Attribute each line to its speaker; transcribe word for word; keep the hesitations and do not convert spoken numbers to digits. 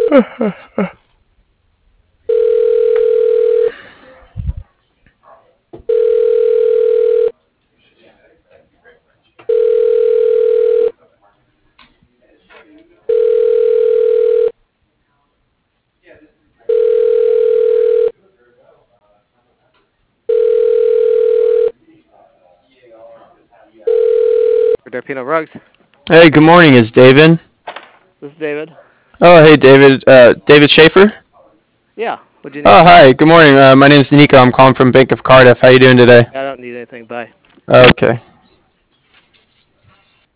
Speaker 1: Derpino Rugs.
Speaker 2: Hey, good morning. Is David?
Speaker 1: This is David.
Speaker 2: Oh, hey, David. Uh, David Schaefer?
Speaker 1: Yeah. What'd you need?
Speaker 2: Oh, hi. Good morning. Uh, my name's Nico. I'm calling from Bank of Cardiff. How you doing today?
Speaker 1: I don't need anything. Bye.
Speaker 2: Okay.